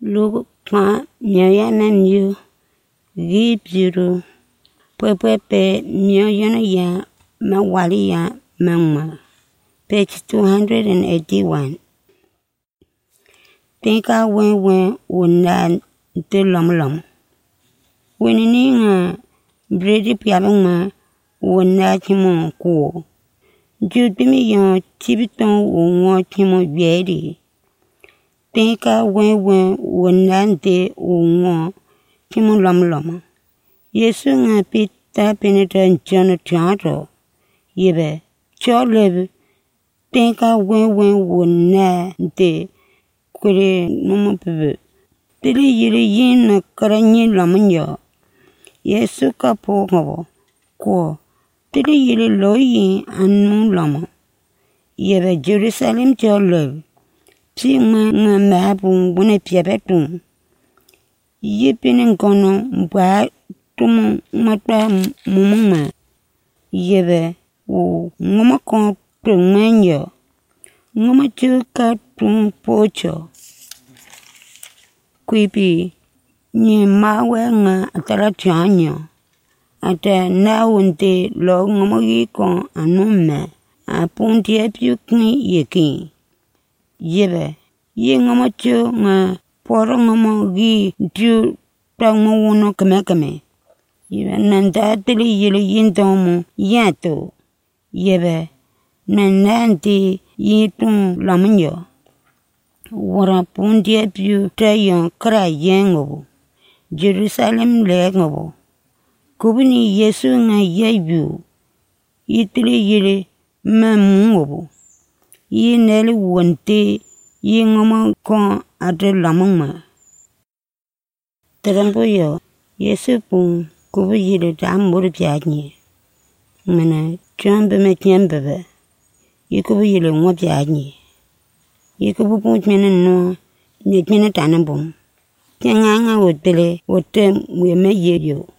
Look, ma, mia nan you. Give you. Pepe, mia yana ya, ma wali ya, mangma. Page 281. Think I when na the lom. When in Brady piabang ma, when na chimo ko. Jude me yon tibiton or chimo yedi. Think I when na de or chimo lom. Yesu nga pita penetrant John Teatro. Yebe, Chorleb. Think I when na de. Kure numu pebe. Tili yiri yin na karanyi lamunyo. Yesu ka po ngabo. Ko. Tili yiri lo yin anu lama. Yebe Jerusalem Chorleb. Si nga mabu mbune piabetung. Yipinin kono mba tumu mata mumuma. Yebe u ngoma kon prengmenyo. Ngoma chuka tung pocho. Kwipi ni mawe nga atara chanyo. Ata na unte lo ngoma yikon anume. Apunti epiukni yeki. Yebe. Ye ngoma chu nga poro ngoma gi ju tangmo wono kame. Yebe nanda tili yili yindomu yato. Yebe nananti yitung lamunyo. Wara pundi epiu tayon kra yengobo. Jerusalem lengobo. Kubuni Yesu nga yebu. Yitili yili mamungobo. Yi neli wante yi ngoma kon ade lamungma. Teramboyo Yesu pun kubu yili tamuru piadnye. Mana chombe me tiembebe. Yi kubu yili ngwa piadnye. Yi kubu punchmene no nyekmene tanabum. Tianganga wotele wote mweme yeyo.